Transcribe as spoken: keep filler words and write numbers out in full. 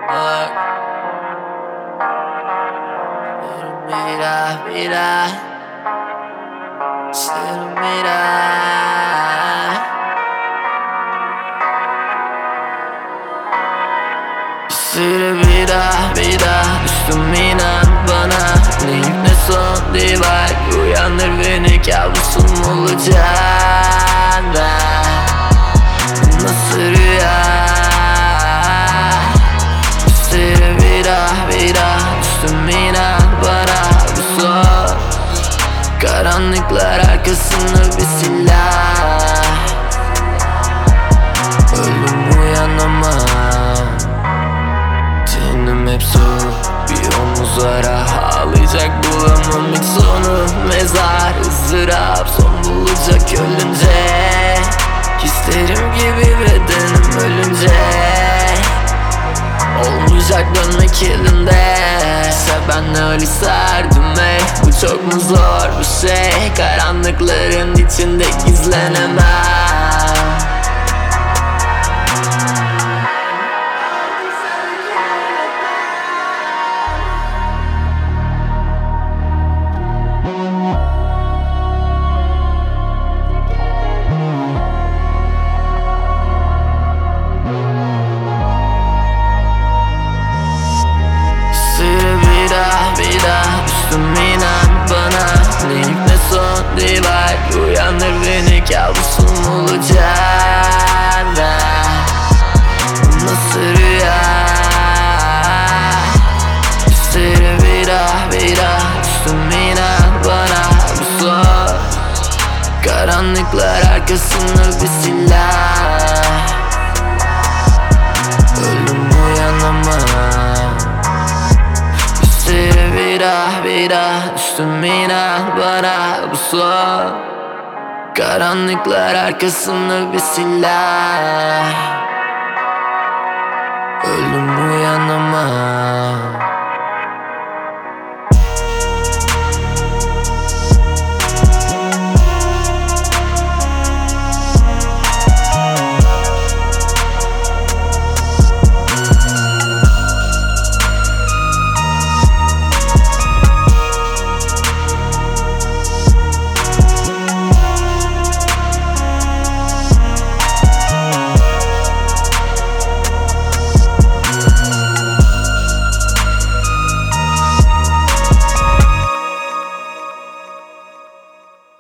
Bak, mira, mira, solo mira. Sürü bira bira düştüm inan bana. Neyim ne son divay, uyandır beni kabusun olacaksın da. Bu nasıl rüya? Sürü bira bira düştüm inan bana. Bu son karanlıklar arkasında bir silah. Ölüm uyanamam. Tenim hep soğuk, bir omuz ara. Ağlayacak bulamam hiç sonu. Mezar ızdırap son bulacak ölünce. Hislerim gibi bedenim ölünce. Olmayacak dönmek elinde. Sen ben öyle sardım ey. Bu çok mu zor bir şey? Karanlıkların içinde gizlenemem. Düştüm inan bana. Neyim ne son divay, uyandır beni kabusun olacaksın da. Bu nasıl rüya? Sürü bira bira düştüm inan bana. Bu son karanlıklar arkasında bir silah. Ölüm uyanamam. Sürü bira bira düştüm inan bana. Bu son karanlıklar arkasında bir silah. Ölüm uyanamam.